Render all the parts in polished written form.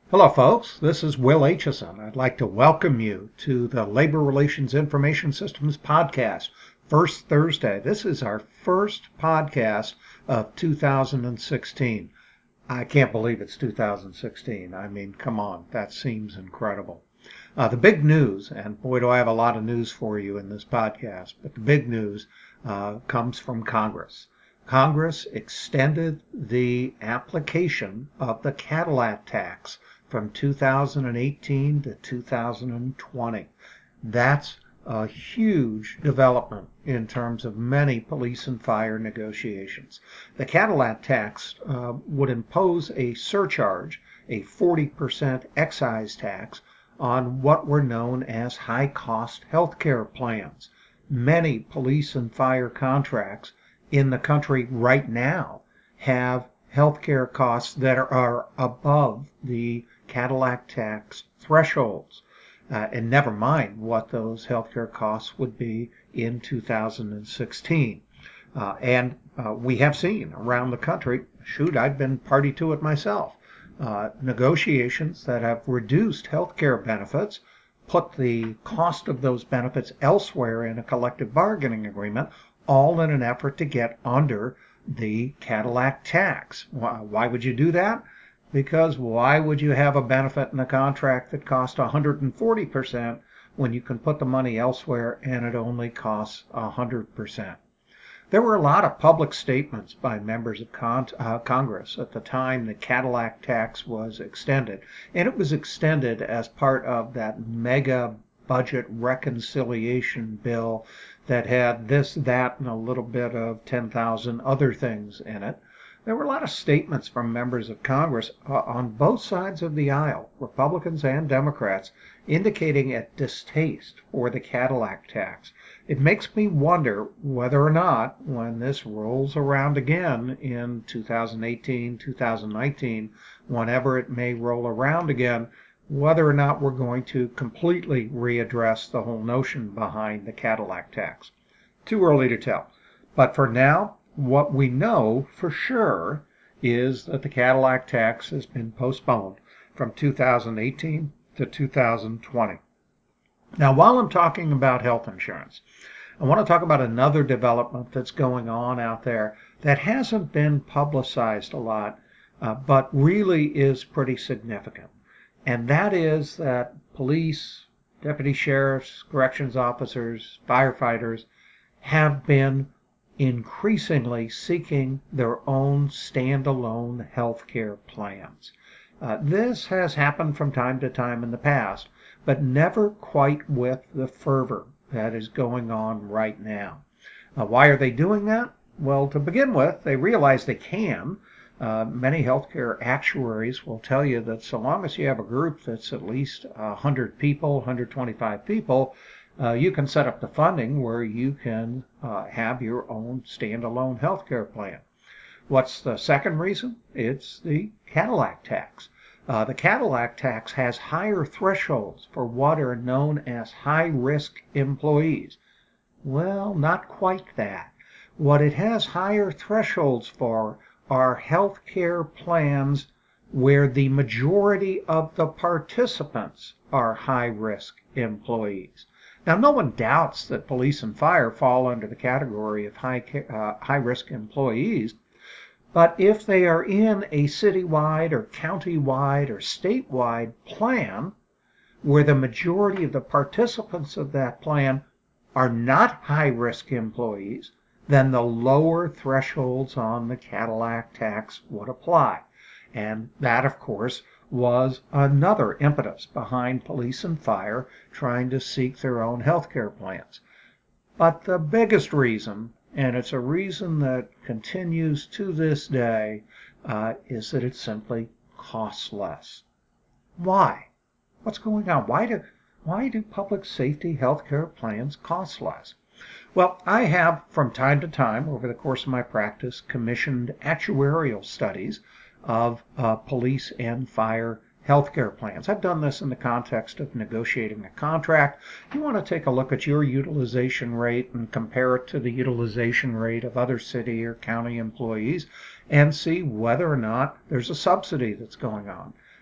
Hello, folks. This is Will Aitchison. I'd like to welcome you to the Labor Relations Information Systems podcast. First Thursday. This is our first podcast of 2016. I can't believe it's 2016. I mean, come on. That seems incredible. The big news, and boy, do I have a lot of news for you in this podcast, but the big news comes from Congress. Congress extended the application of the Cadillac tax from 2018 to 2020. That's a huge development in terms of many police and fire negotiations. The Cadillac tax would impose a surcharge, a 40% excise tax, on what were known as high-cost healthcare plans. Many police and fire contracts in the country right now have healthcare costs that are above the Cadillac tax thresholds. And never mind what those healthcare costs would be in 2016. And we have seen around the country, I've been party to it myself, negotiations that have reduced healthcare benefits, put the cost of those benefits elsewhere in a collective bargaining agreement, all in an effort to get under the Cadillac tax. Why would you do that? Because why would you have a benefit in a contract that costs 140% when you can put the money elsewhere and it only costs 100%? There were a lot of public statements by members of Congress at the time the Cadillac tax was extended. And it was extended as part of that mega budget reconciliation bill that had this, that, and a little bit of 10,000 other things in it. There were a lot of statements from members of Congress on both sides of the aisle, Republicans and Democrats, indicating a distaste for the Cadillac tax. It makes me wonder whether or not, when this rolls around again in 2018, 2019, whenever it may roll around again, whether or not we're going to completely readdress the whole notion behind the Cadillac tax. Too early to tell. But for now, what we know for sure is that the Cadillac tax has been postponed from 2018 to 2020. Now, while I'm talking about health insurance, I want to talk about another development that's going on out there that hasn't been publicized a lot, but really is pretty significant. And that is that police, deputy sheriffs, corrections officers, firefighters have been increasingly seeking their own standalone health care plans. This has happened from time to time in the past, but never quite with the fervor that is going on right now. Why are they doing that? Well, to begin with, they realize they can. Many healthcare actuaries will tell you that so long as you have a group that's at least 100 people, 125 people, you can set up the funding where you can have your own standalone healthcare plan. What's the second reason? It's the Cadillac tax. The Cadillac tax has higher thresholds for what are known as high-risk employees. Well, not quite that. What it has higher thresholds for are health care plans where the majority of the participants are high-risk employees. Now, no one doubts that police and fire fall under the category of high-risk employees, but if they are in a citywide or countywide or statewide plan where the majority of the participants of that plan are not high-risk employees, then the lower thresholds on the Cadillac tax would apply. And that, of course, was another impetus behind police and fire trying to seek their own health care plans. But the biggest reason, and it's a reason that continues to this day, is that it simply costs less. Why? What's going on? Why do public safety health care plans cost less? Well, I have, from time to time, over the course of my practice, commissioned actuarial studies of police and fire healthcare plans. I've done this in the context of negotiating a contract. You want to take a look at your utilization rate and compare it to the utilization rate of other city or county employees and see whether or not there's a subsidy that's going on.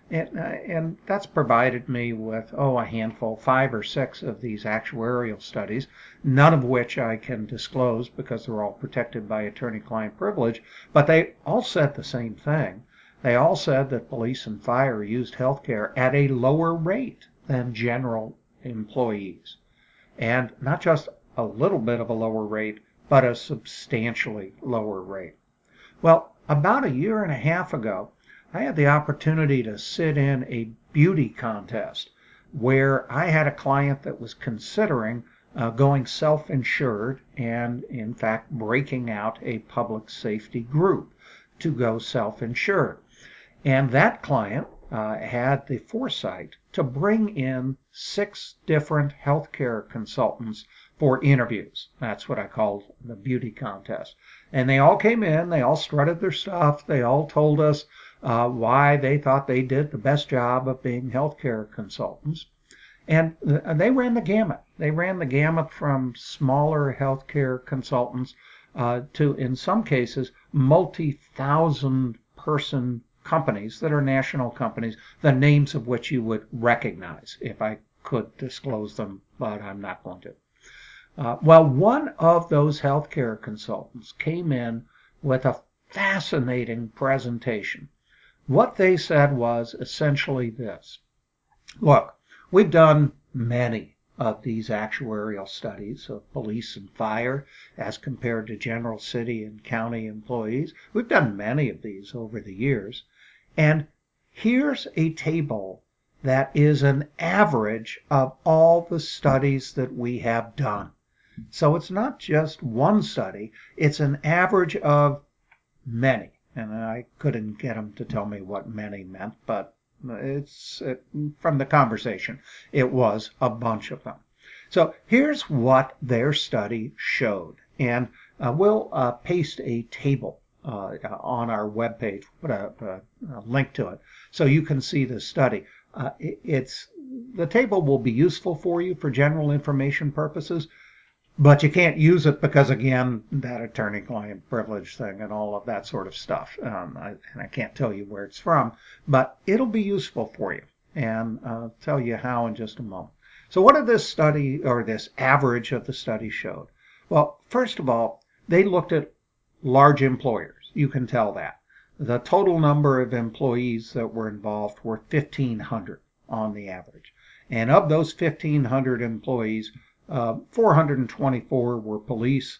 And that's provided me with, a handful, 5 or 6 of these actuarial studies, none of which I can disclose because they're all protected by attorney-client privilege, but they all said the same thing. They all said that police and fire used healthcare at a lower rate than general employees. And not just a little bit of a lower rate, but a substantially lower rate. Well, about a year and a half ago, I had the opportunity to sit in a beauty contest where I had a client that was considering going self-insured and, in fact, breaking out a public safety group to go self-insured. And that client had the foresight to bring in 6 different healthcare consultants for interviews. That's what I called the beauty contest. And they all came in, they all strutted their stuff, they all told us why they thought they did the best job of being healthcare consultants. And they ran the gamut. They ran the gamut from smaller healthcare consultants to, in some cases, multi-thousand person companies that are national companies, the names of which you would recognize if I could disclose them, but I'm not going to. Well, one of those healthcare consultants came in with a fascinating presentation. What they said was essentially this. Look, we've done many of these actuarial studies of police and fire as compared to general city and county employees. We've done many of these over the years. And here's a table that is an average of all the studies that we have done. So it's not just one study, it's an average of many. And I couldn't get them to tell me what many meant, but from the conversation, it was a bunch of them. So here's what their study showed. And we'll paste a table on our webpage, put a link to it, so you can see the study. The table will be useful for you for general information purposes, but you can't use it because, again, that attorney-client privilege thing and all of that sort of stuff. And I can't tell you where it's from, but it'll be useful for you. And I'll tell you how in just a moment. So what did this study, or this average of the study, showed? Well, first of all, they looked at large employers. You can tell that. The total number of employees that were involved were 1,500 on the average. And of those 1,500 employees, 424 were police,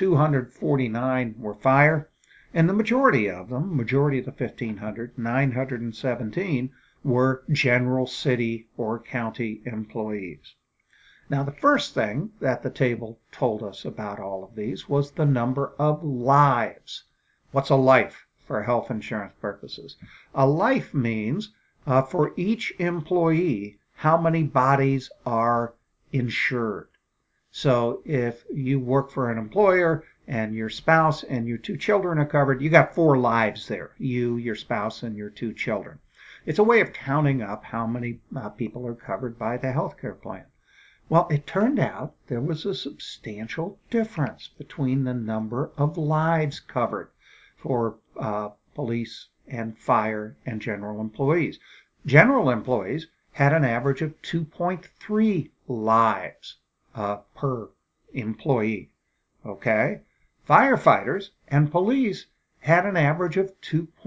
249 were fire, and the majority of the 1,500, 917, were general city or county employees. Now, the first thing that the table told us about all of these was the number of lives. What's a life for health insurance purposes? A life means for each employee, how many bodies are insured. So if you work for an employer and your spouse and your 2 children are covered, you got 4 lives there, you, your spouse, and your 2 children. It's a way of counting up how many people are covered by the healthcare plan. Well, it turned out there was a substantial difference between the number of lives covered for police and fire and general employees. General employees had an average of 2.3 lives per employee. Okay? Firefighters and police had an average of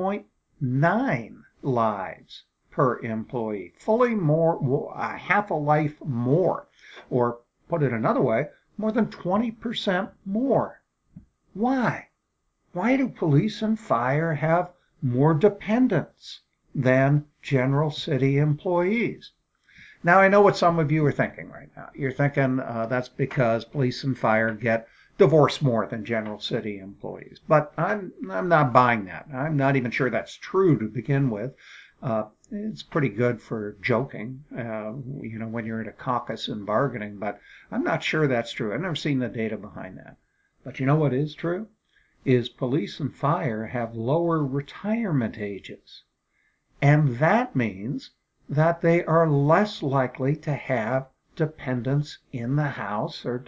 2.9 lives per employee, fully more, half a life more, or put it another way, more than 20% more. Why? Why do police and fire have more dependents than general city employees? Now, I know what some of you are thinking right now. You're thinking that's because police and fire get divorced more than general city employees. But I'm not buying that. I'm not even sure that's true to begin with. It's pretty good for joking, when you're at a caucus and bargaining, but I'm not sure that's true. I've never seen the data behind that. But you know what is true? Is police and fire have lower retirement ages. And that means that they are less likely to have dependents in the house, or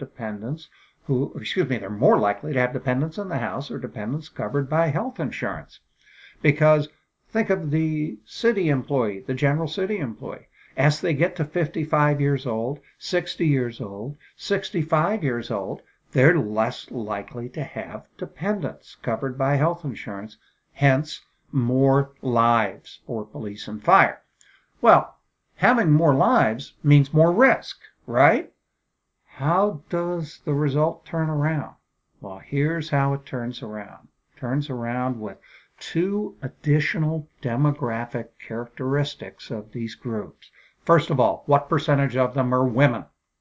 they're more likely to have dependents in the house or dependents covered by health insurance. Because Think of the city employee, the general city employee. As they get to 55 years old, 60 years old, 65 years old, they're less likely to have dependents covered by health insurance, hence more lives for police and fire. Well, having more lives means more risk, right? How does the result turn around? Well, here's how it turns around. It turns around with two additional demographic characteristics of these groups. First of all, what percentage of them are women?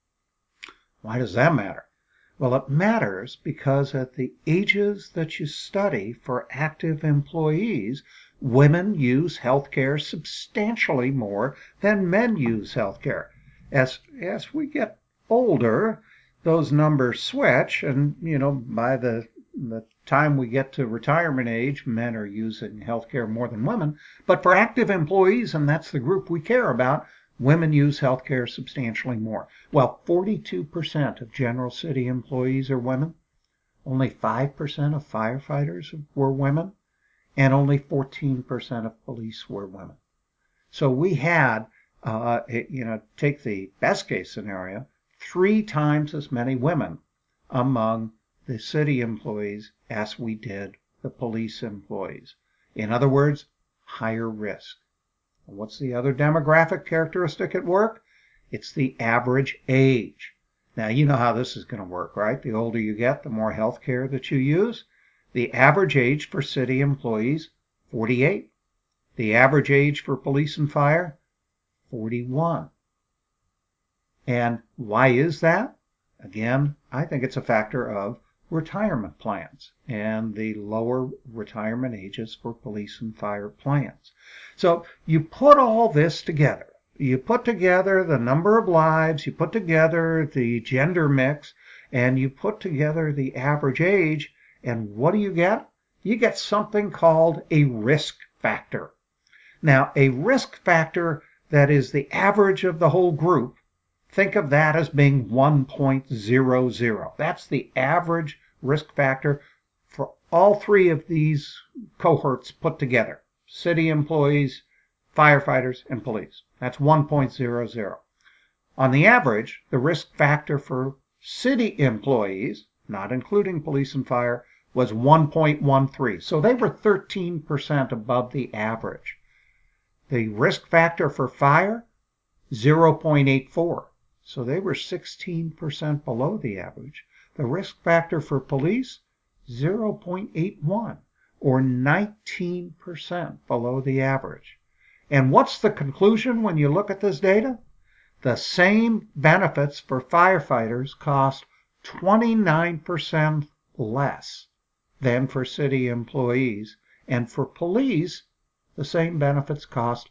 Why does that matter? Well, it matters because at the ages that you study for active employees, women use healthcare substantially more than men use healthcare. As we get older, those numbers switch, and by the time we get to retirement age, men are using healthcare more than women. But for active employees, and that's the group we care about, women use healthcare substantially more. Well, 42% of general city employees are women. Only 5% of firefighters were women, and only 14% of police were women. So we had, take the best case scenario, 3 times as many women among the city employees as we did the police employees. In other words, higher risk. What's the other demographic characteristic at work? It's the average age. Now, you know how this is going to work, right? The older you get, the more health care that you use. The average age for city employees, 48. The average age for police and fire, 41. And why is that? Again, I think it's a factor of retirement plans and the lower retirement ages for police and fire plans. So you put all this together. You put together the number of lives, you put together the gender mix, and you put together the average age, and what do you get? You get something called a risk factor. Now, a risk factor that is the average of the whole group, think of that as being 1.00. That's the average risk factor for all 3 of these cohorts put together: city employees, firefighters, and police. That's 1.00. On the average, the risk factor for city employees, not including police and fire, was 1.13. So they were 13% above the average. The risk factor for fire, 0.84. So they were 16% below the average. The risk factor for police, 0.81, or 19% below the average. And what's the conclusion when you look at this data? The same benefits for firefighters cost 29% less than for city employees. And for police, the same benefits cost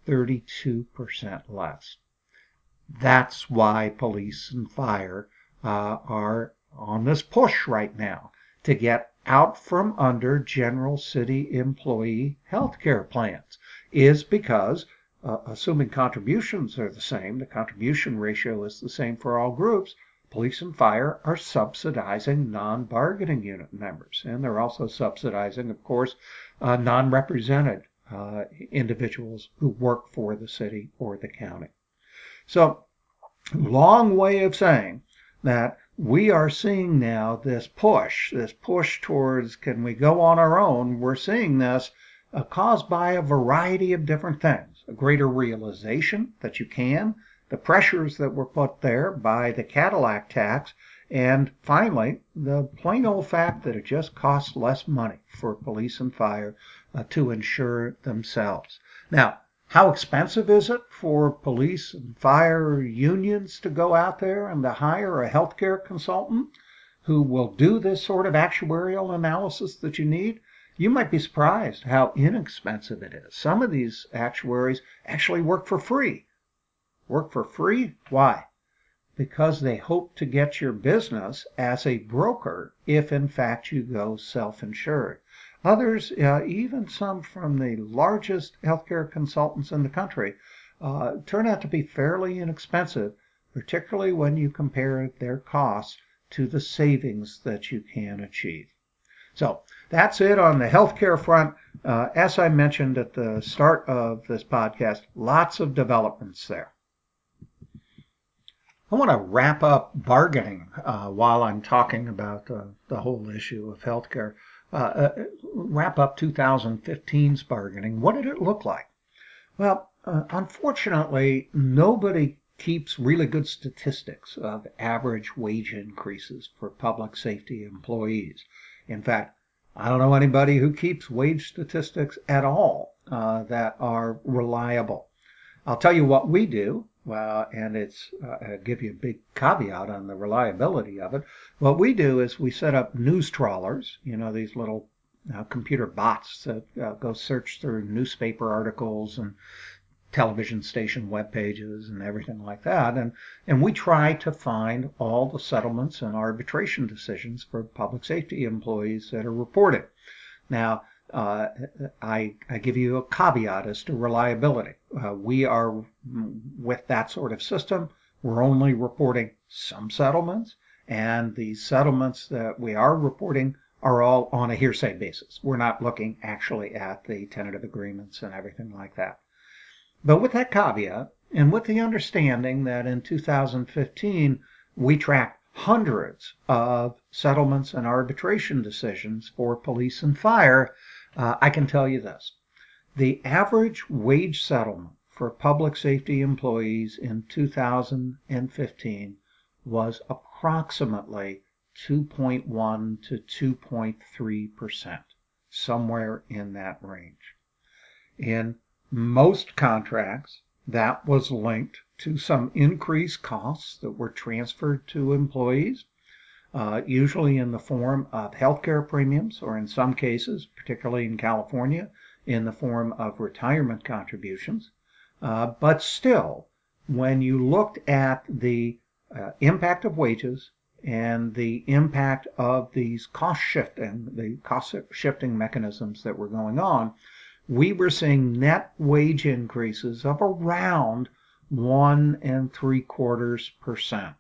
32% less. That's why police and fire are on this push right now to get out from under general city employee health care plans, is because, assuming contributions are the same, the contribution ratio is the same for all groups, police and fire are subsidizing non-bargaining unit members. And they're also subsidizing, of course, non-represented individuals who work for the city or the county. So, long way of saying that we are seeing now this push towards, can we go on our own? We're seeing this caused by a variety of different things. A greater realization that you can, the pressures that were put there by the Cadillac tax, and finally, the plain old fact that it just costs less money for police and fire to insure themselves. Now, how expensive is it for police and fire unions to go out there and to hire a healthcare consultant who will do this sort of actuarial analysis that you need? You might be surprised how inexpensive it is. Some of these actuaries actually work for free. Work for free? Why? Because they hope to get your business as a broker if in fact you go self-insured. Others, even some from the largest healthcare consultants in the country, turn out to be fairly inexpensive, particularly when you compare their costs to the savings that you can achieve. So That's it on the healthcare front. As I mentioned at the start of this podcast, lots of developments there. I want to wrap up bargaining while I'm talking about the whole issue of healthcare. Wrap up 2015's bargaining. What did it look like? Well, unfortunately, nobody keeps really good statistics of average wage increases for public safety employees. In fact, I don't know anybody who keeps wage statistics at all that are reliable. I'll tell you what we do, and I'll give you a big caveat on the reliability of it. What we do is we set up news trawlers, these little computer bots that go search through newspaper articles and television station web pages and everything like that. And we try to find all the settlements and arbitration decisions for public safety employees that are reported. Now, I give you a caveat as to reliability. We are, with that sort of system, we're only reporting some settlements, and the settlements that we are reporting are all on a hearsay basis. We're not looking actually at the tentative agreements and everything like that. But with that caveat, and with the understanding that in 2015 we tracked hundreds of settlements and arbitration decisions for police and fire, I can tell you this. The average wage settlement for public safety employees in 2015 was approximately 2.1 to 2.3%, somewhere in that range. In most contracts, that was linked to some increased costs that were transferred to employees, usually in the form of healthcare premiums, or in some cases, particularly in California, in the form of retirement contributions. But still, when you looked at the impact of wages and the impact of these cost shifting mechanisms that were going on, we were seeing net wage increases of around 1.75%,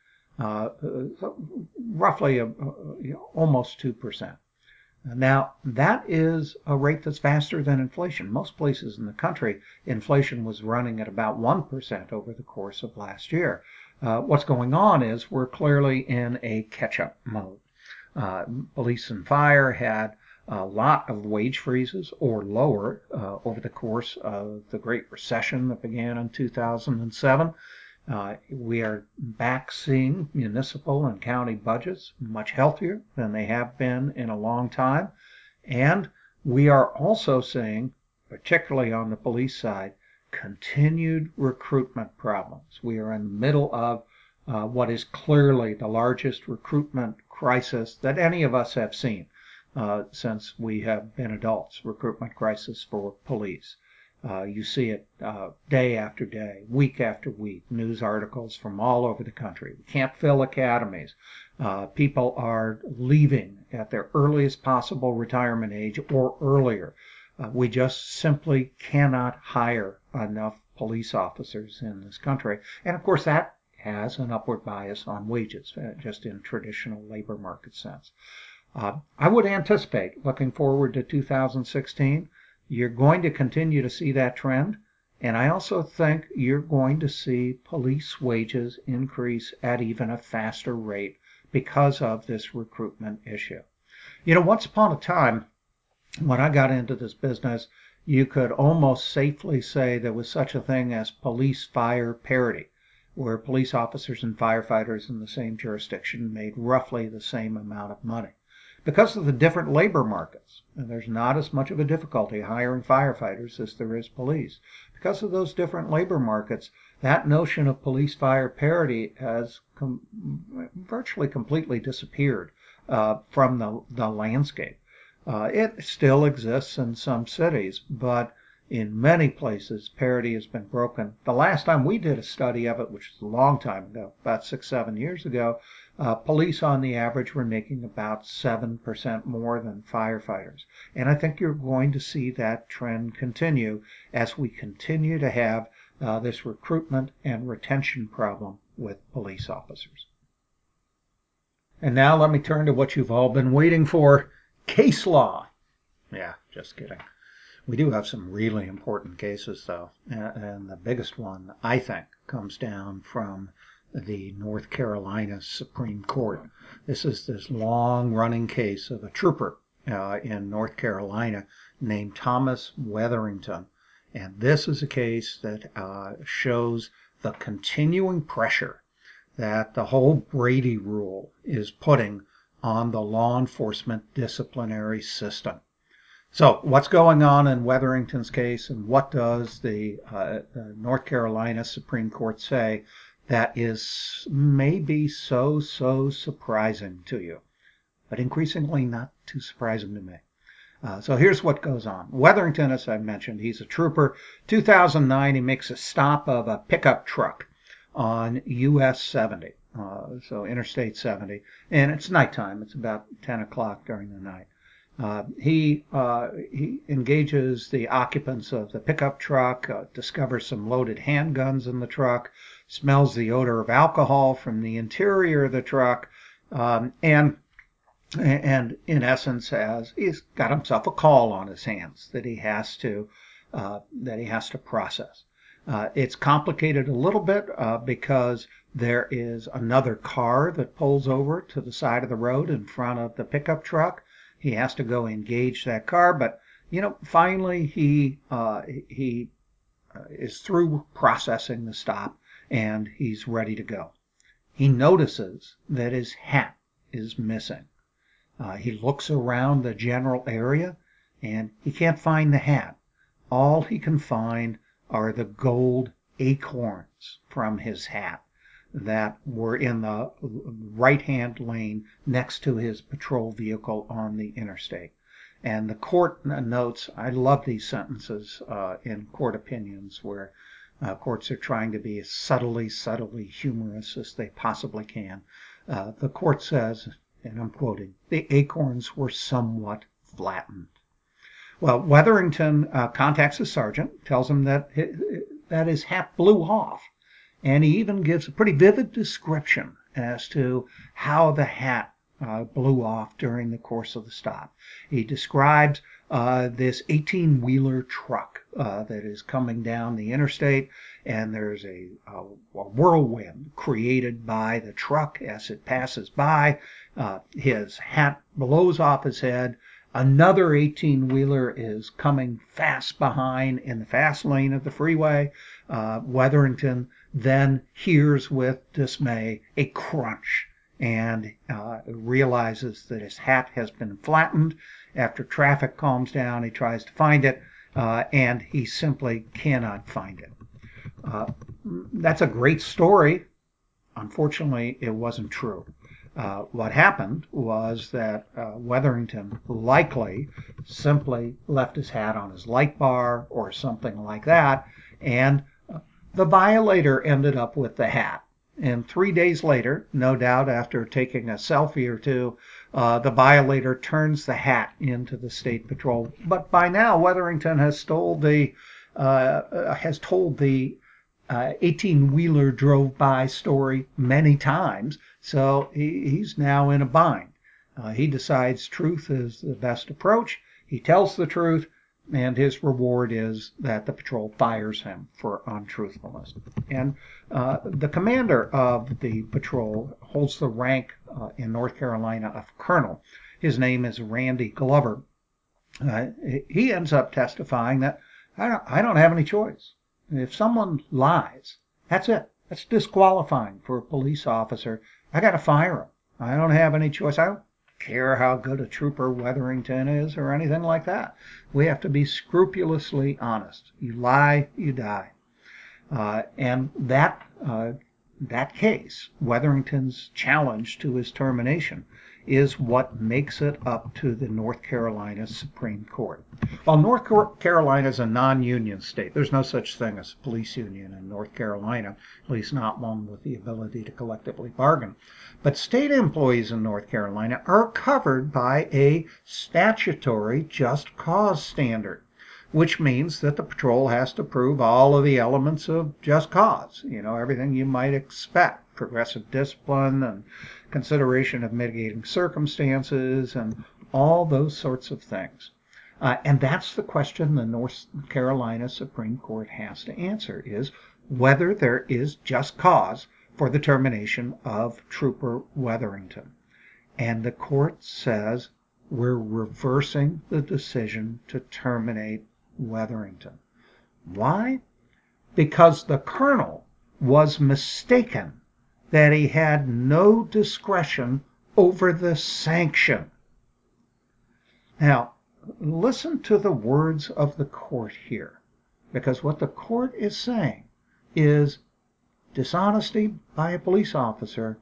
roughly almost 2%. Now, that is a rate that's faster than inflation. Most places in the country, inflation was running at about 1% over the course of last year. What's going on is we're clearly in a catch-up mode. Police and fire had a lot of wage freezes or lower over the course of the Great Recession that began in 2007. We are back seeing municipal and county budgets much healthier than they have been in a long time. And we are also seeing, particularly on the police side, continued recruitment problems. We are in the middle of what is clearly the largest recruitment crisis that any of us have seen since we have been adults, recruitment crisis for police. You see it day after day, week after week, news articles from all over the country. We can't fill academies. People are leaving at their earliest possible retirement age or earlier. We just simply cannot hire enough police officers in this country. And of course, that has an upward bias on wages, just in traditional labor market sense. I would anticipate, looking forward to 2016, you're going to continue to see that trend. And I also think you're going to see police wages increase at even a faster rate because of this recruitment issue. Once upon a time, when I got into this business, you could almost safely say there was such a thing as police-fire parity, where police officers and firefighters in the same jurisdiction made roughly the same amount of money. Because of the different labor markets, and there's not as much of a difficulty hiring firefighters as there is police. Because of those different labor markets, that notion of police-fire parity has virtually completely disappeared from the landscape. It still exists in some cities, but in many places, parity has been broken. The last time we did a study of it, which was a long time ago, about 6-7 years ago, police on the average were making about 7% more than firefighters. And I think you're going to see that trend continue as we continue to have this recruitment and retention problem with police officers. And now let me turn to what you've all been waiting for, case law. Yeah, just kidding. We do have some really important cases, though, and the biggest one, I think, comes down from the North Carolina Supreme Court. This is this long-running case of a trooper in North Carolina named Thomas Wetherington, and this is a case that shows the continuing pressure that the whole Brady rule is putting on the law enforcement disciplinary system. So what's going on in Wetherington's case, and what does the North Carolina Supreme Court say that is maybe so surprising to you, but increasingly not too surprising to me? So here's what goes on. Wetherington, as I mentioned, he's a trooper. 2009, he makes a stop of a pickup truck on US 70, so Interstate 70, and it's nighttime. It's about 10 o'clock during the night. He engages the occupants of the pickup truck, discovers some loaded handguns in the truck, smells the odor of alcohol from the interior of the truck, and in essence he's got himself a call on his hands that he has to process. It's complicated a little bit because there is another car that pulls over to the side of the road in front of the pickup truck. He has to go engage that car, but finally he is through processing the stop and he's ready to go. He notices that his hat is missing. He looks around the general area and he can't find the hat. All he can find are the gold acorns from his hat that were in the right-hand lane next to his patrol vehicle on the interstate. And the court notes, I love these sentences in court opinions where courts are trying to be as subtly humorous as they possibly can. The court says, and I'm quoting, the acorns were somewhat flattened. Well, Wetherington contacts his sergeant, tells him that his hat blew off, and he even gives a pretty vivid description as to how the hat blew off during the course of the stop. He describes this 18-wheeler truck that is coming down the interstate, and there's a whirlwind created by the truck as it passes by. His hat blows off his head. Another 18-wheeler is coming fast behind in the fast lane of the freeway. Wetherington then hears with dismay a crunch and realizes that his hat has been flattened. After traffic calms down, he tries to find it, and he simply cannot find it. That's a great story. Unfortunately, it wasn't true. What happened was that Wetherington likely simply left his hat on his light bar or something like that, and the violator ended up with the hat. And 3 days later, no doubt after taking a selfie or two, the violator turns the hat into the state patrol. But by now, Wetherington has told the 18-wheeler drove by story many times, so he's now in a bind. He decides truth is the best approach. He tells the truth, and his reward is that the patrol fires him for untruthfulness. And the commander of the patrol holds the rank in North Carolina of colonel. His name is Randy Glover. He ends up testifying that I don't have any choice. If someone lies, that's it. That's disqualifying for a police officer. I got to fire him. I don't have any choice. I don't care how good a trooper Wetherington is or anything like that. We have to be scrupulously honest. You lie, you die. And that case, Wetherington's challenge to his termination, is what makes it up to the North Carolina Supreme Court. While North Carolina is a non-union state, there's no such thing as a police union in North Carolina, at least not one with the ability to collectively bargain. But state employees in North Carolina are covered by a statutory just cause standard, which means that the patrol has to prove all of the elements of just cause, everything you might expect, progressive discipline and consideration of mitigating circumstances and all those sorts of things. And that's the question the North Carolina Supreme Court has to answer, is whether there is just cause for the termination of Trooper Wetherington. And the court says we're reversing the decision to terminate Wetherington. Why? Because the colonel was mistaken that he had no discretion over the sanction. Now, listen to the words of the court here, because what the court is saying is dishonesty by a police officer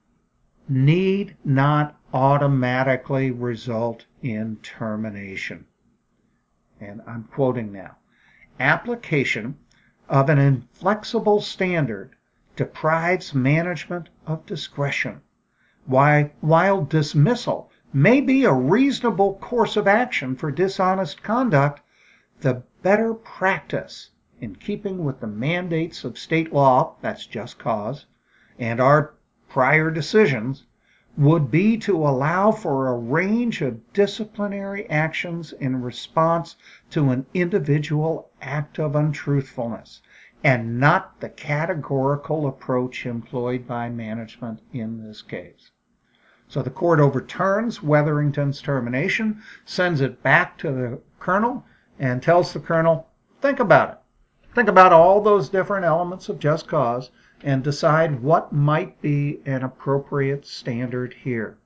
need not automatically result in termination. And I'm quoting now. Application of an inflexible standard deprives management of discretion. While dismissal may be a reasonable course of action for dishonest conduct, the better practice, in keeping with the mandates of state law, that's just cause, and our prior decisions, would be to allow for a range of disciplinary actions in response to an individual act of untruthfulness, and not the categorical approach employed by management in this case. So the court overturns Wetherington's termination, sends it back to the colonel, and tells the colonel, think about it. Think about all those different elements of just cause and decide what might be an appropriate standard here.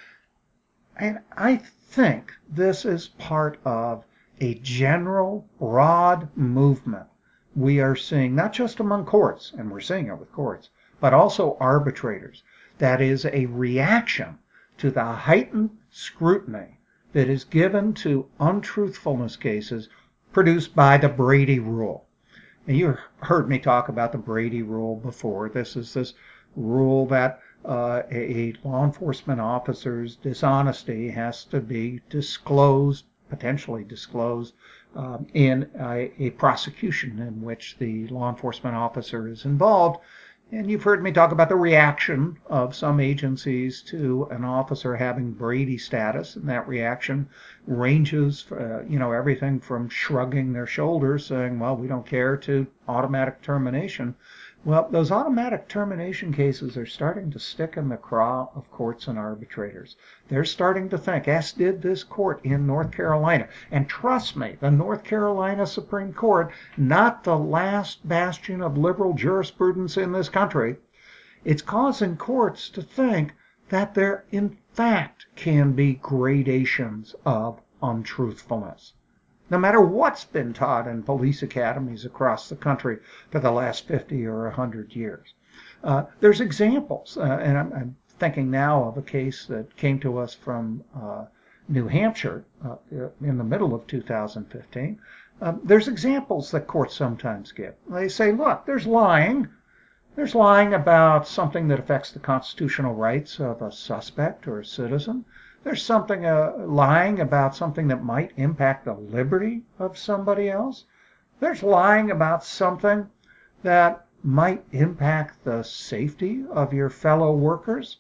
And I think this is part of a general, broad movement we are seeing, not just among courts, and we're seeing it with courts, but also arbitrators. That is a reaction to the heightened scrutiny that is given to untruthfulness cases produced by the Brady Rule. And you heard me talk about the Brady Rule before. This is this rule that a law enforcement officer's dishonesty has to be disclosed, potentially disclosed, in a prosecution in which the law enforcement officer is involved. And you've heard me talk about the reaction of some agencies to an officer having Brady status, and that reaction ranges, everything from shrugging their shoulders, saying, well, we don't care, to automatic termination. Well, those automatic termination cases are starting to stick in the craw of courts and arbitrators. They're starting to think, as did this court in North Carolina. And trust me, the North Carolina Supreme Court, not the last bastion of liberal jurisprudence in this country, it's causing courts to think that there, in fact, can be gradations of untruthfulness. No matter what's been taught in police academies across the country for the last 50 or 100 years. There's examples, and I'm thinking now of a case that came to us from New Hampshire in the middle of 2015. There's examples that courts sometimes give. They say, look, there's lying. There's lying about something that affects the constitutional rights of a suspect or a citizen. There's something lying about something that might impact the liberty of somebody else. There's lying about something that might impact the safety of your fellow workers.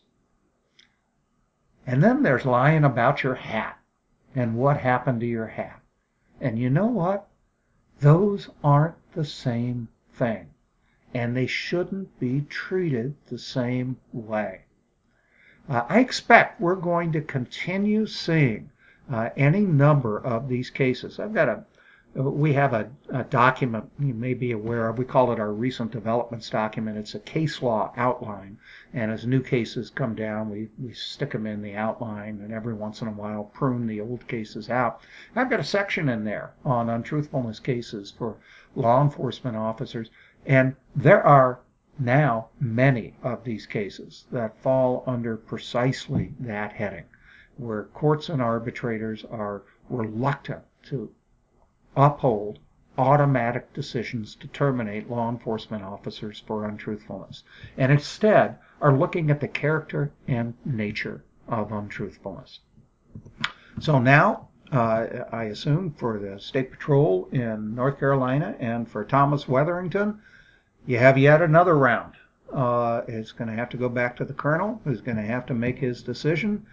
And then there's lying about your hat and what happened to your hat. And you know what? Those aren't the same thing. And they shouldn't be treated the same way. I expect we're going to continue seeing any number of these cases. We have a document you may be aware of. We call it our recent developments document. It's a case law outline, and as new cases come down, we stick them in the outline, and every once in a while prune the old cases out. I've got a section in there on untruthfulness cases for law enforcement officers, and there are now many of these cases that fall under precisely that heading, where courts and arbitrators are reluctant to uphold automatic decisions to terminate law enforcement officers for untruthfulness, and instead are looking at the character and nature of untruthfulness. So now, I assume for the State Patrol in North Carolina and for Thomas Wetherington, you have yet another round. It's going to have to go back to the colonel, who's going to have to make his decision.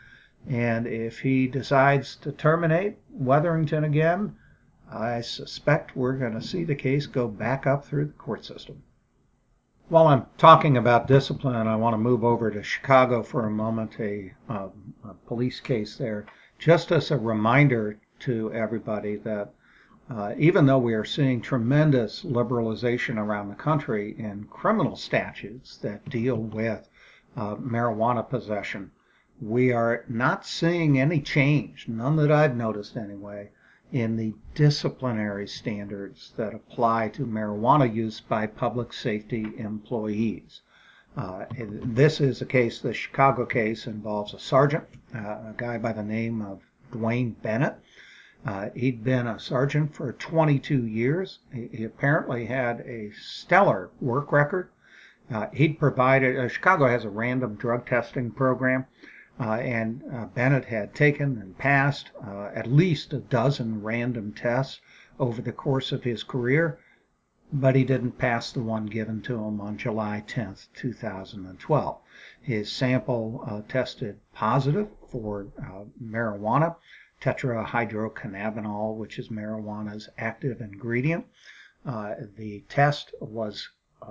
And if he decides to terminate Wetherington again, I suspect we're going to see the case go back up through the court system. While I'm talking about discipline, I want to move over to Chicago for a moment, a police case there, just as a reminder to everybody that even though we are seeing tremendous liberalization around the country in criminal statutes that deal with marijuana possession, we are not seeing any change, none that I've noticed anyway, in the disciplinary standards that apply to marijuana use by public safety employees. This is a case, the Chicago case involves a sergeant, a guy by the name of Dwayne Bennett. He'd been a sergeant for 22 years. He apparently had a stellar work record. He'd provided, Chicago has a random drug testing program, and Bennett had taken and passed at least a dozen random tests over the course of his career, but he didn't pass the one given to him on July 10th, 2012. His sample tested positive for marijuana, tetrahydrocannabinol, which is marijuana's active ingredient. The test was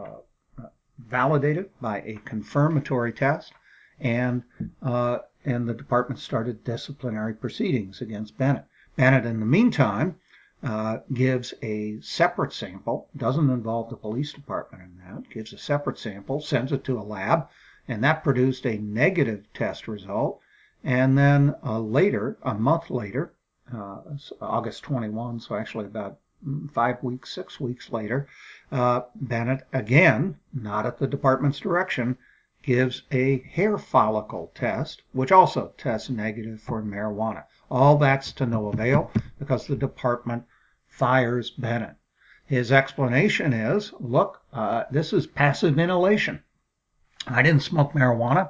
validated by a confirmatory test, and the department started disciplinary proceedings against Bennett. Bennett, in the meantime, gives a separate sample, doesn't involve the police department in that, gives a separate sample, sends it to a lab, and that produced a negative test result. And then later, a month later, August 21, so actually about 5 weeks, 6 weeks later, Bennett, again, not at the department's direction, gives a hair follicle test, which also tests negative for marijuana. All that's to no avail because the department fires Bennett. His explanation is, look, this is passive inhalation. I didn't smoke marijuana.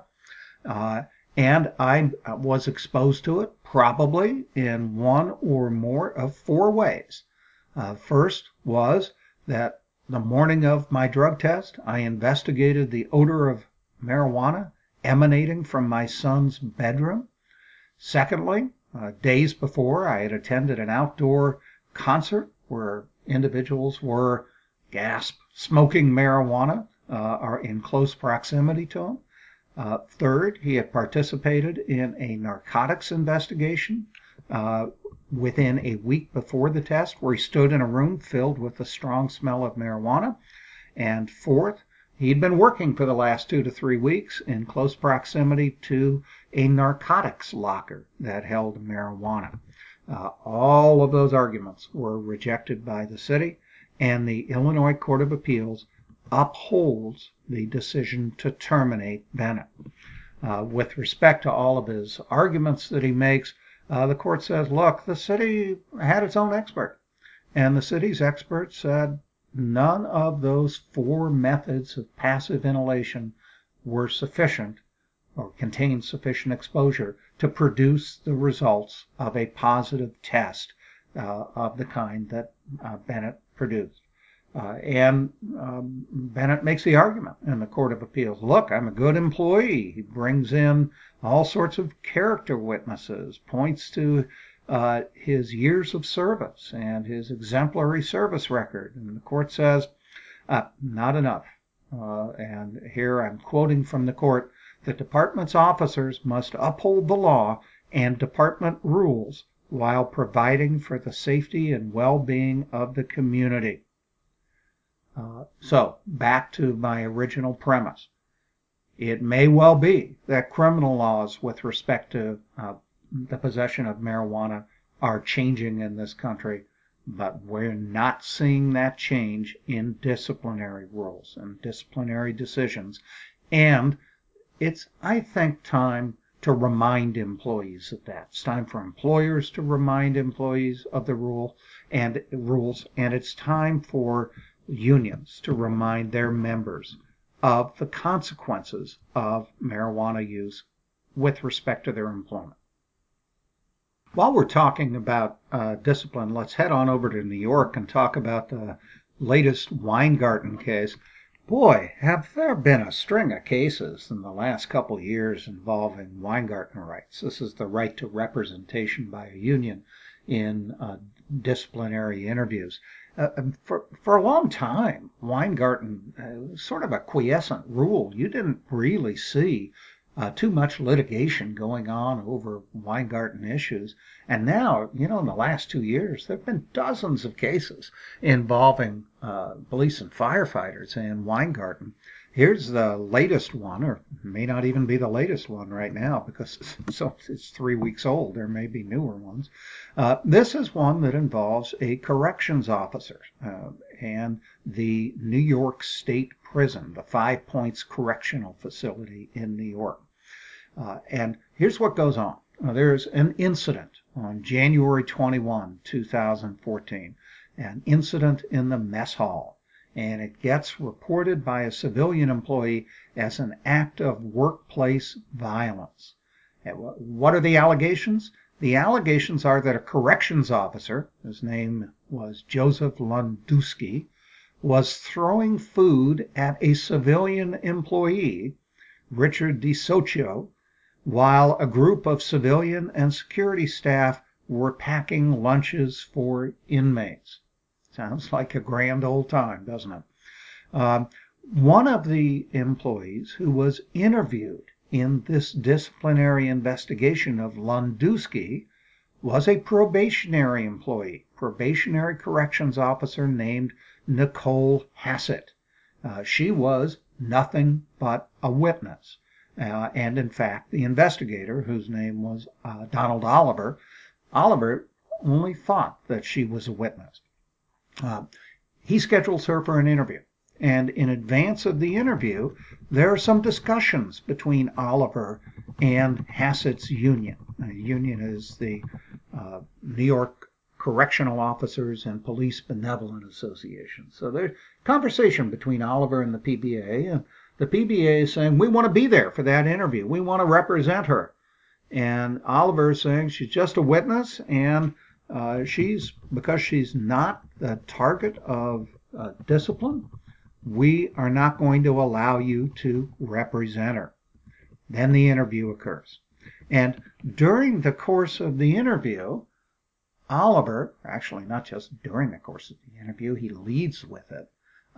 And I was exposed to it probably in one or more of 4 ways. First was that the morning of my drug test, I investigated the odor of marijuana emanating from my son's bedroom. Secondly, days before, I had attended an outdoor concert where individuals were, gasp, smoking marijuana or in close proximity to him. Third, he had participated in a narcotics investigation within a week before the test, where he stood in a room filled with the strong smell of marijuana. And fourth, he'd been working for the last 2 to 3 weeks in close proximity to a narcotics locker that held marijuana. All of those arguments were rejected by the city, and the Illinois Court of Appeals upholds the decision to terminate Bennett. With respect to all of his arguments that he makes, the court says, look, the city had its own expert, and the city's expert said none of those 4 methods of passive inhalation were sufficient or contained sufficient exposure to produce the results of a positive test of the kind that Bennett produced. And Bennett makes the argument in the Court of Appeals. Look, I'm a good employee. He brings in all sorts of character witnesses, points to his years of service and his exemplary service record. And the court says, not enough. And here I'm quoting from the court, the department's officers must uphold the law and department rules while providing for the safety and well-being of the community. So, back to my original premise. It may well be that criminal laws with respect to the possession of marijuana are changing in this country, but we're not seeing that change in disciplinary rules and disciplinary decisions. And it's, I think, time to remind employees of that. It's time for employers to remind employees of the rules, and it's time for unions to remind their members of the consequences of marijuana use with respect to their employment. While we're talking about discipline, let's head on over to New York and talk about the latest Weingarten case. Boy, have there been a string of cases in the last couple years involving Weingarten rights. This is the right to representation by a union in disciplinary interviews. For a long time, Weingarten was sort of a quiescent rule. You didn't really see too much litigation going on over Weingarten issues. And now, in the last 2 years, there have been dozens of cases involving police and firefighters and Weingarten. Here's the latest one, or may not even be the latest one right now because it's 3 weeks old. There may be newer ones. This is one that involves a corrections officer and the New York State Prison, the Five Points Correctional Facility in New York. And here's what goes on. There's an incident on January 21, 2014, an incident in the mess hall, and it gets reported by a civilian employee as an act of workplace violence. And what are the allegations? The allegations are that a corrections officer, his name was Joseph Landowski, was throwing food at a civilian employee, Richard DeSocio, while a group of civilian and security staff were packing lunches for inmates. Sounds like a grand old time, doesn't it? One of the employees who was interviewed in this disciplinary investigation of Landowski was a probationary employee, probationary corrections officer named Nicole Hassett. She was nothing but a witness. And in fact, the investigator, whose name was Donald Oliver only thought that she was a witness. He schedules her for an interview. And in advance of the interview, there are some discussions between Oliver and Hassett's union. The union is the New York Correctional Officers and Police Benevolent Association. So there's conversation between Oliver and the PBA. And the PBA is saying, we want to be there for that interview. We want to represent her. And Oliver is saying she's just a witness, and because she's not the target of discipline, we are not going to allow you to represent her. Then the interview occurs. And during the course of the interview, Oliver, actually not just during the course of the interview, he leads with it.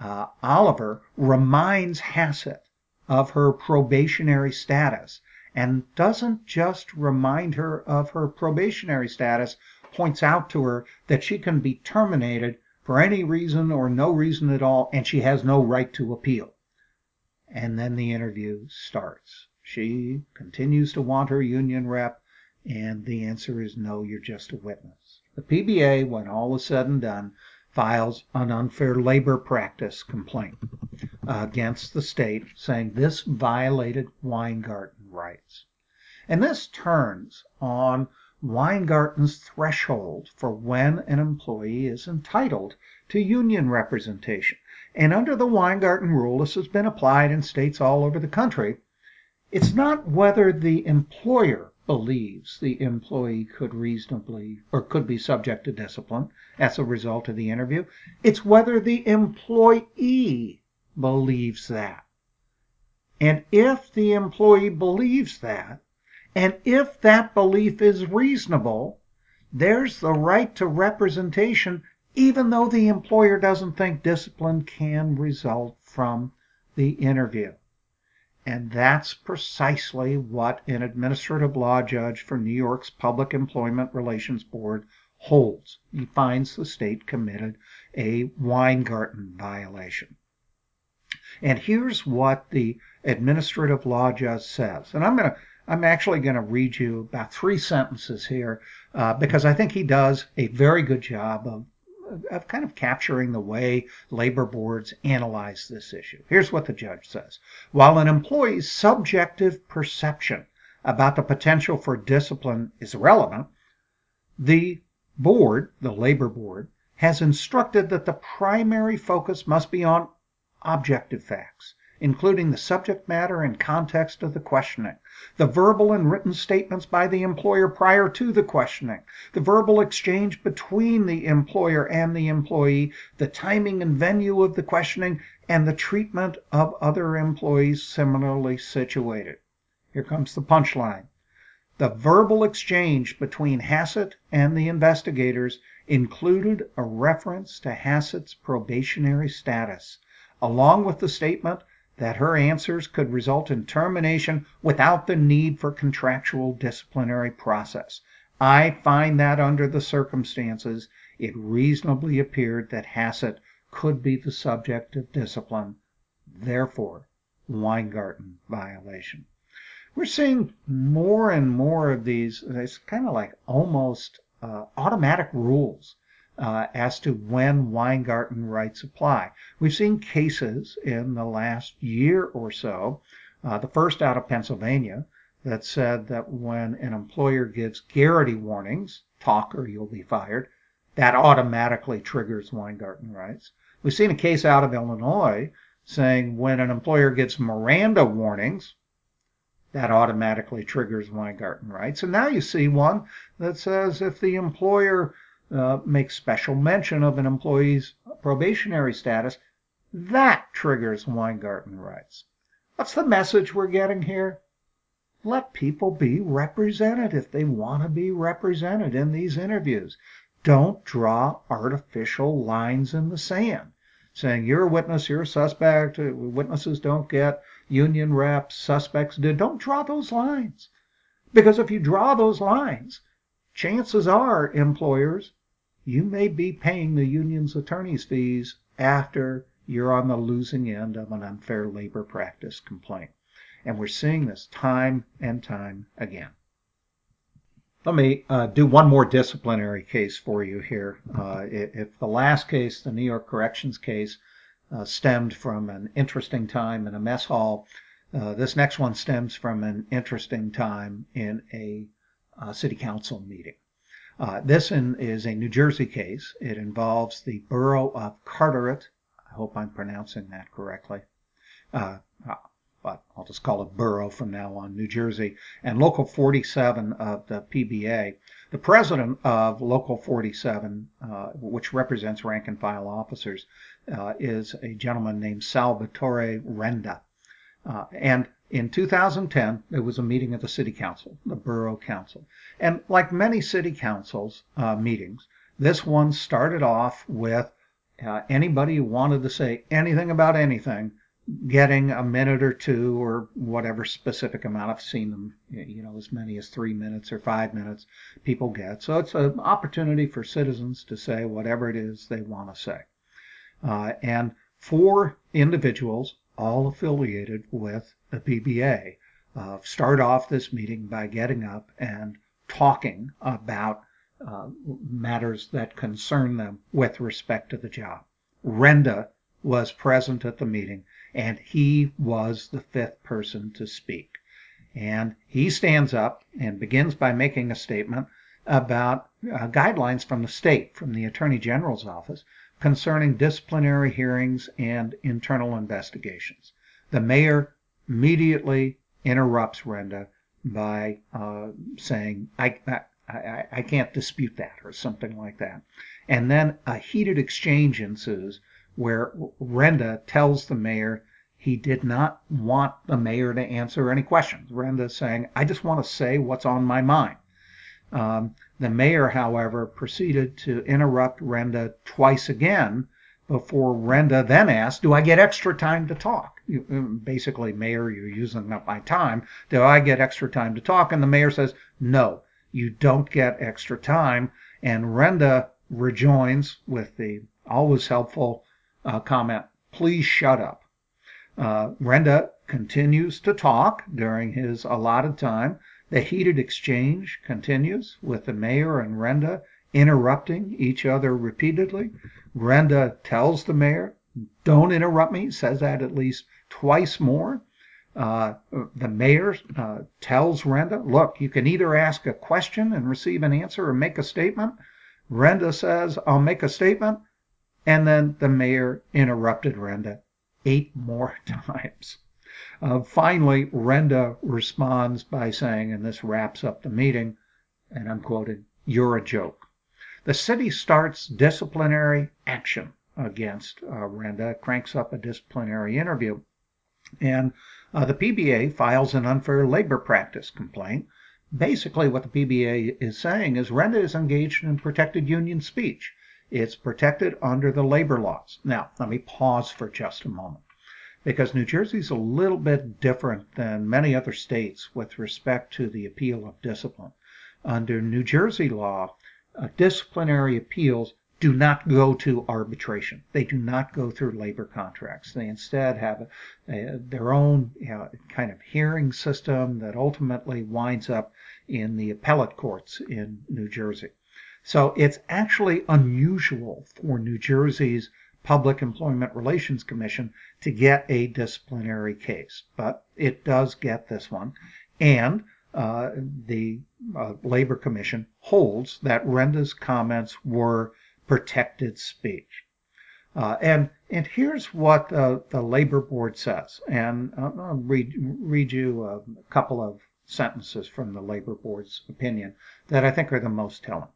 Oliver reminds Hassett of her probationary status, and doesn't just remind her of her probationary status, points out to her that she can be terminated for any reason or no reason at all, and she has no right to appeal. And then the interview starts. She continues to want her union rep, and the answer is no, you're just a witness. The PBA, when all is said and done, files an unfair labor practice complaint against the state, saying this violated Weingarten rights. And this turns on Weingarten's threshold for when an employee is entitled to union representation. And under the Weingarten rule, this has been applied in states all over the country. It's not whether the employer believes the employee could reasonably or could be subject to discipline as a result of the interview. It's whether the employee believes that. And if the employee believes that, and if that belief is reasonable, there's the right to representation, even though the employer doesn't think discipline can result from the interview. And that's precisely what an administrative law judge for New York's Public Employment Relations Board holds. He finds the state committed a Weingarten violation. And here's what the administrative law judge says. And I'm actually going to read you about 3 sentences here because I think he does a very good job of kind of capturing the way labor boards analyze this issue. Here's what the judge says. While an employee's subjective perception about the potential for discipline is relevant, the board, the labor board, has instructed that the primary focus must be on objective facts including the subject matter and context of the questioning, the verbal and written statements by the employer prior to the questioning, the verbal exchange between the employer and the employee, the timing and venue of the questioning, and the treatment of other employees similarly situated. Here comes the punchline. The verbal exchange between Hassett and the investigators included a reference to Hassett's probationary status, along with the statement that her answers could result in termination without the need for contractual disciplinary process. I find that under the circumstances, it reasonably appeared that Hassett could be the subject of discipline, therefore, Weingarten violation. We're seeing more and more of these, it's kind of like almost automatic rules as to when Weingarten rights apply. We've seen cases in the last year or so, the first out of Pennsylvania, that said that when an employer gives Garrity warnings, talk or you'll be fired, that automatically triggers Weingarten rights. We've seen a case out of Illinois saying when an employer gives Miranda warnings, that automatically triggers Weingarten rights. And now you see one that says if the employer makes special mention of an employee's probationary status, that triggers Weingarten rights. What's the message we're getting here? Let people be represented if they want to be represented in these interviews. Don't draw artificial lines in the sand, saying you're a witness, you're a suspect, witnesses don't get union reps, suspects do. Don't draw those lines. Because if you draw those lines, chances are, employers, you may be paying the union's attorney's fees after you're on the losing end of an unfair labor practice complaint. And we're seeing this time and time again. Let me do one more disciplinary case for you here. If the last case, the New York Corrections case, stemmed from an interesting time in a mess hall, this next one stems from an interesting time in a city council meeting. This is a New Jersey case. It involves the borough of Carteret. I hope I'm pronouncing that correctly. But I'll just call it borough from now on, New Jersey, and Local 47 of the PBA. The president of Local 47, which represents rank and file officers, is a gentleman named Salvatore Renda. And in 2010, there was a meeting of the city council, the borough council. And like many city councils meetings, this one started off with anybody who wanted to say anything about anything getting a minute or two or whatever specific amount. I've seen them, as many as 3 minutes or 5 minutes people get. So it's an opportunity for citizens to say whatever it is they want to say. And 4 individuals, all affiliated with the PBA, start off this meeting by getting up and talking about matters that concern them with respect to the job. Renda was present at the meeting, and he was the 5th person to speak. And he stands up and begins by making a statement about guidelines from the state, from the Attorney General's office, concerning disciplinary hearings and internal investigations. The mayor immediately interrupts Renda by saying, I can't dispute that, or something like that. And then a heated exchange ensues where Renda tells the mayor he did not want the mayor to answer any questions. Renda saying, I just want to say what's on my mind. The mayor, however, proceeded to interrupt Renda twice again before Renda then asked, do I get extra time to talk? Basically, mayor, you're using up my time. Do I get extra time to talk? And the mayor says, no, you don't get extra time. And Renda rejoins with the always helpful comment, please shut up. Renda continues to talk during his allotted time. The heated exchange continues with the mayor and Renda interrupting each other repeatedly. Renda tells the mayor, don't interrupt me, says that at least twice more. The mayor tells Renda, look, you can either ask a question and receive an answer or make a statement. Renda says, I'll make a statement. And then the mayor interrupted Renda 8 more times. Finally, Renda responds by saying, and this wraps up the meeting, and I'm quoted, "You're a joke." The city starts disciplinary action against Renda, cranks up a disciplinary interview, and the PBA files an unfair labor practice complaint. Basically, what the PBA is saying is Renda is engaged in protected union speech. It's protected under the labor laws. Now, let me pause for just a moment, because New Jersey is a little bit different than many other states with respect to the appeal of discipline. Under New Jersey law, disciplinary appeals do not go to arbitration. They do not go through labor contracts. They instead have their own kind of hearing system that ultimately winds up in the appellate courts in New Jersey. So it's actually unusual for New Jersey's Public Employment Relations Commission to get a disciplinary case, but it does get this one. And the Labor Commission holds that Renda's comments were protected speech. And here's what the Labor Board says, and I'll read you a couple of sentences from the Labor Board's opinion that I think are the most telling.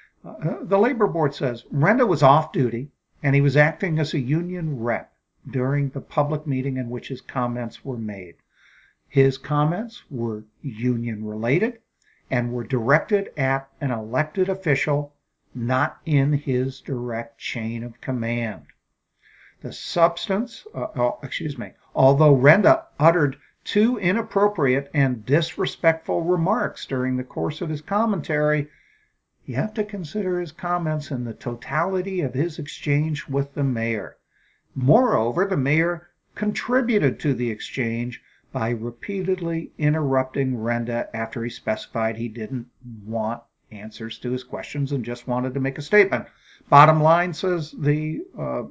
The Labor Board says, Renda was off duty and he was acting as a union rep during the public meeting in which his comments were made. His comments were union related and were directed at an elected official, not in his direct chain of command. The substance, although Renda uttered 2 inappropriate and disrespectful remarks during the course of his commentary, you have to consider his comments in the totality of his exchange with the mayor. Moreover, the mayor contributed to the exchange by repeatedly interrupting Renda after he specified he didn't want answers to his questions and just wanted to make a statement. Bottom line, says the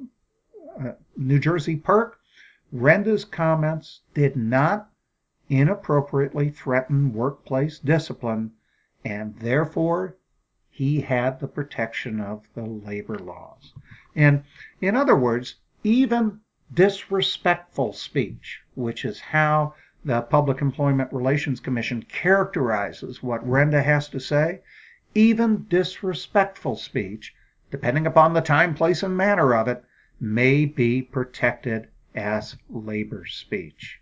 New Jersey Perk, Renda's comments did not inappropriately threaten workplace discipline, and therefore he had the protection of the labor laws. And in other words, even disrespectful speech, which is how the Public Employment Relations Commission characterizes what Renda has to say, even disrespectful speech, depending upon the time, place, and manner of it, may be protected as labor speech.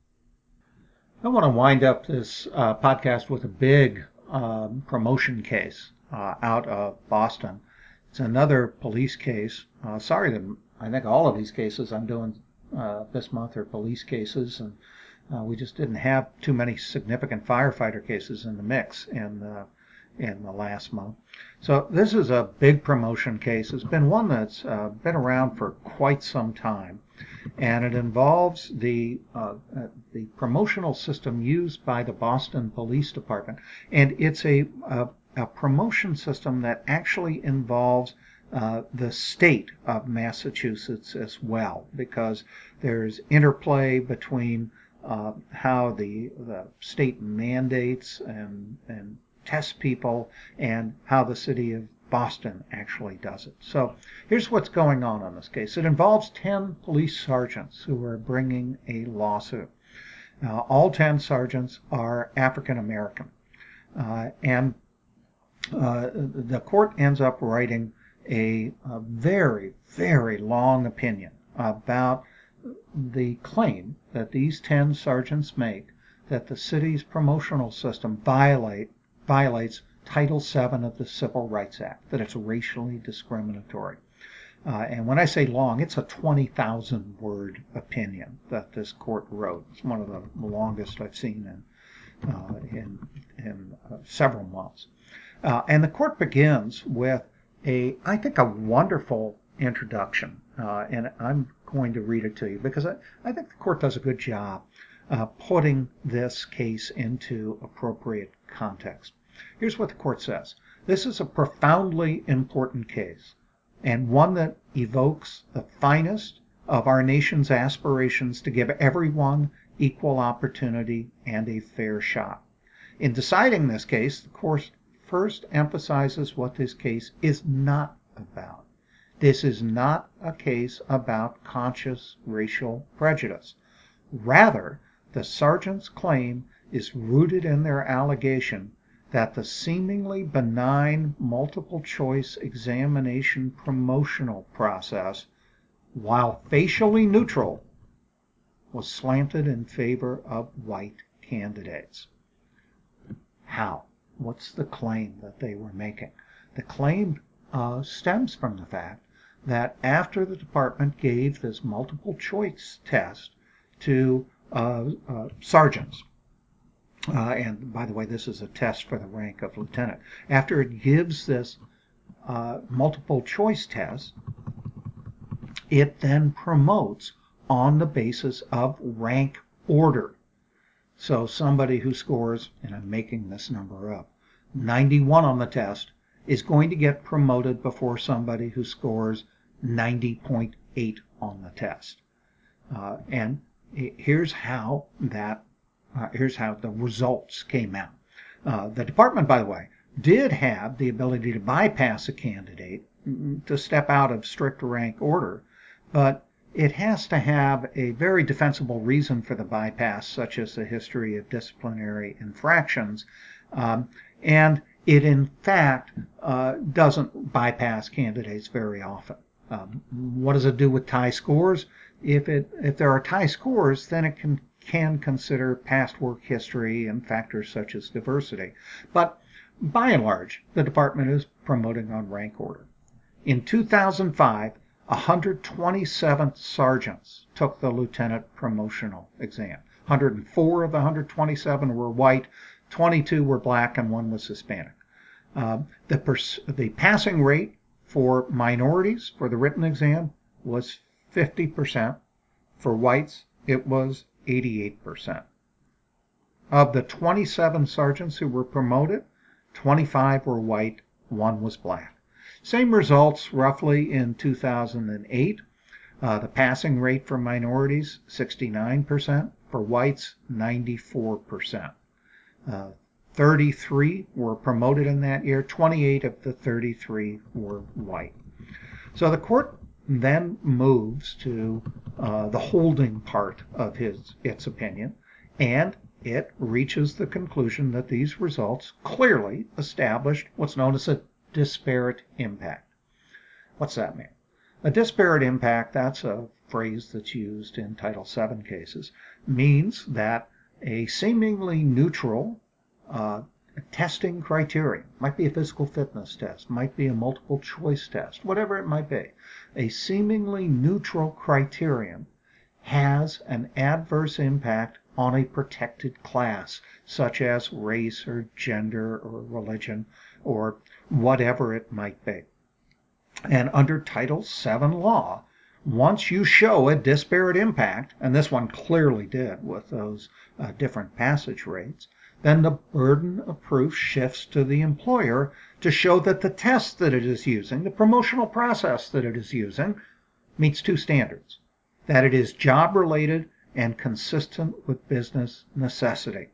I want to wind up this podcast with a big promotion case out of Boston. It's another police case. Sorry that I think all of these cases I'm doing this month are police cases, and we just didn't have too many significant firefighter cases in the mix in the last month. So this is a big promotion case. It's been one that's been around for quite some time, and it involves the promotional system used by the Boston Police Department, and it's a promotion system that actually involves the state of Massachusetts as well, because there's interplay between how the state mandates and tests people and how the city of Boston actually does it. So here's what's going on in this case. It involves 10 police sergeants who are bringing a lawsuit. All 10 sergeants are African American, and the court ends up writing a very, very long opinion about the claim that these 10 sergeants make that the city's promotional system violates Title VII of the Civil Rights Act, that it's racially discriminatory. And when I say long, it's a 20,000-word opinion that this court wrote. It's one of the longest I've seen in several months. And the court begins with I think a wonderful introduction, and I'm going to read it to you because I think the court does a good job putting this case into appropriate context. Here's what the court says. This is a profoundly important case, and one that evokes the finest of our nation's aspirations to give everyone equal opportunity and a fair shot. In deciding this case, the court first emphasizes what this case is not about. This is not a case about conscious racial prejudice. Rather, the sergeant's claim is rooted in their allegation that the seemingly benign multiple choice examination promotional process, while facially neutral, was slanted in favor of white candidates. How? What's the claim that they were making? The claim stems from the fact that after the department gave this multiple choice test to sergeants, and by the way, this is a test for the rank of lieutenant. After it gives this multiple choice test, it then promotes on the basis of rank order. So somebody who scores, and I'm making this number up, 91 on the test is going to get promoted before somebody who scores 90.8 on the test. And here's how the results came out. The department, by the way, did have the ability to bypass a candidate to step out of strict rank order, but it has to have a very defensible reason for the bypass, such as a history of disciplinary infractions. And it, in fact, doesn't bypass candidates very often. What does it do with tie scores? If there are tie scores, then it can consider past work history and factors such as diversity. But by and large, the department is promoting on rank order. In 2005, 127 sergeants took the lieutenant promotional exam. 104 of the 127 were white, 22 were black, and 1 was Hispanic. The passing rate for minorities for the written exam was 50%. For whites, it was 88%. Of the 27 sergeants who were promoted, 25 were white, 1 was black. Same results roughly in 2008. The passing rate for minorities, 69%. For whites, 94%. 33 were promoted in that year. 28 of the 33 were white. So the court then moves to the holding part of its opinion, and it reaches the conclusion that these results clearly established what's known as a disparate impact. What's that mean? A disparate impact, that's a phrase that's used in Title VII cases, means that a seemingly neutral testing criteria, might be a physical fitness test, might be a multiple choice test, whatever it might be, a seemingly neutral criterion has an adverse impact on a protected class, such as race or gender or religion or whatever it might be. And under Title VII law, once you show a disparate impact, and this one clearly did with those different passage rates, then the burden of proof shifts to the employer to show that the test that it is using, the promotional process that it is using, meets 2 standards, that it is job-related and consistent with business necessity.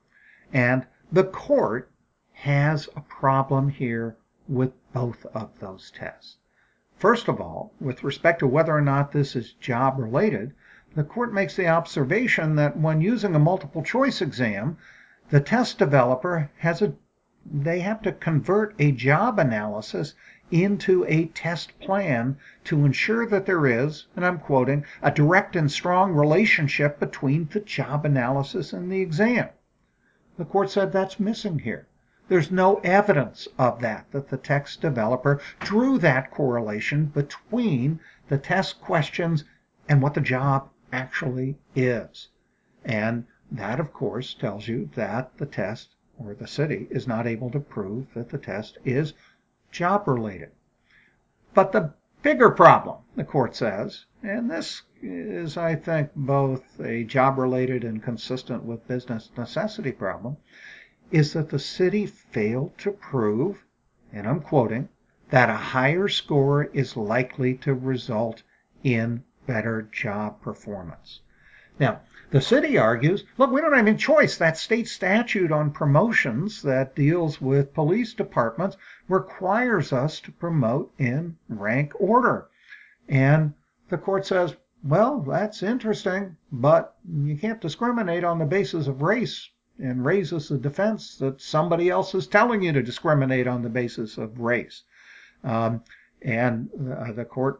And the court has a problem here with both of those tests. First of all, with respect to whether or not this is job-related, the court makes the observation that when using a multiple choice exam, the test developer they have to convert a job analysis into a test plan to ensure that there is, and I'm quoting, a direct and strong relationship between the job analysis and the exam. The court said that's missing here. There's no evidence of that the text developer drew that correlation between the test questions and what the job actually is. And that, of course, tells you that the test or the city is not able to prove that the test is job-related. But the bigger problem, the court says, and this is, I think, both a job-related and consistent with business necessity problem, is that the city failed to prove, and I'm quoting, that a higher score is likely to result in better job performance. Now, The city argues, look, we don't have any choice. That state statute on promotions that deals with police departments requires us to promote in rank order. And the court says, well, that's interesting, but you can't discriminate on the basis of race, and raises the defense that somebody else is telling you to discriminate on the basis of race. And the court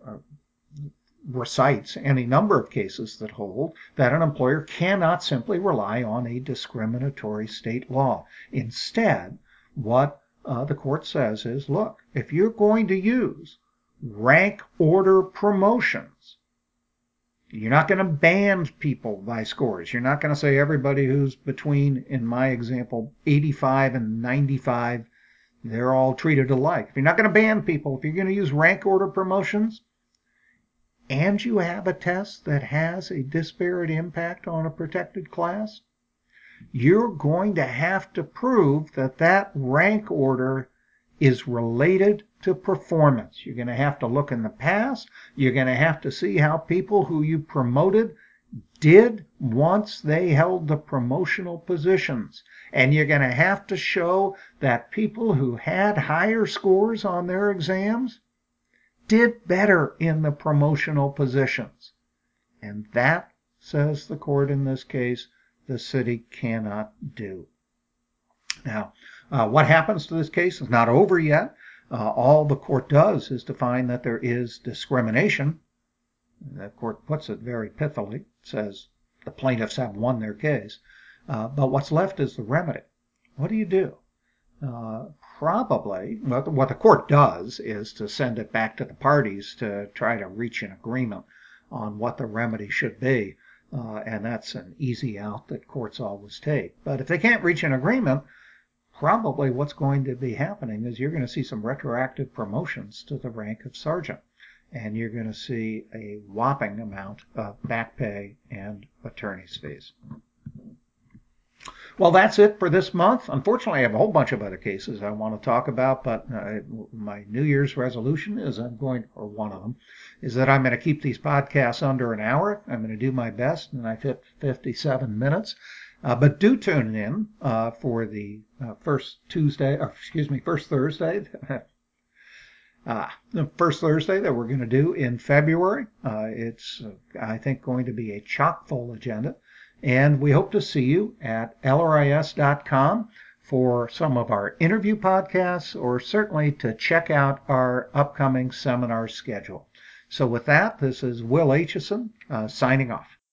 recites any number of cases that hold that an employer cannot simply rely on a discriminatory state law. Instead, what the court says is, look, if you're going to use rank order promotions, you're not going to ban people by scores. You're not going to say everybody who's between, in my example, 85 and 95, they're all treated alike. If you're not going to ban people, if you're going to use rank order promotions, and you have a test that has a disparate impact on a protected class, you're going to have to prove that that rank order is related to performance. You're going to have to look in the past. You're going to have to see how people who you promoted did once they held the promotional positions. And you're going to have to show that people who had higher scores on their exams did better in the promotional positions. And that, says the court in this case, the city cannot do. Now, what happens to this case is not over yet. All the court does is to find that there is discrimination. The court puts it very pithily. It says the plaintiffs have won their case. But what's left is the remedy. What do you do? Probably, what the court does is to send it back to the parties to try to reach an agreement on what the remedy should be. And that's an easy out that courts always take. But if they can't reach an agreement, probably what's going to be happening is you're going to see some retroactive promotions to the rank of sergeant. And you're going to see a whopping amount of back pay and attorney's fees. Well, that's it for this month. Unfortunately, I have a whole bunch of other cases I want to talk about, but my New Year's resolution is one of them, is that I'm going to keep these podcasts under an hour. I'm going to do my best, and I've hit 57 minutes. But do tune in for the first Thursday. The first Thursday that we're going to do in February. It's, I think, going to be a chock-full agenda. And we hope to see you at lris.com for some of our interview podcasts, or certainly to check out our upcoming seminar schedule. So with that, this is Will Aitchison signing off.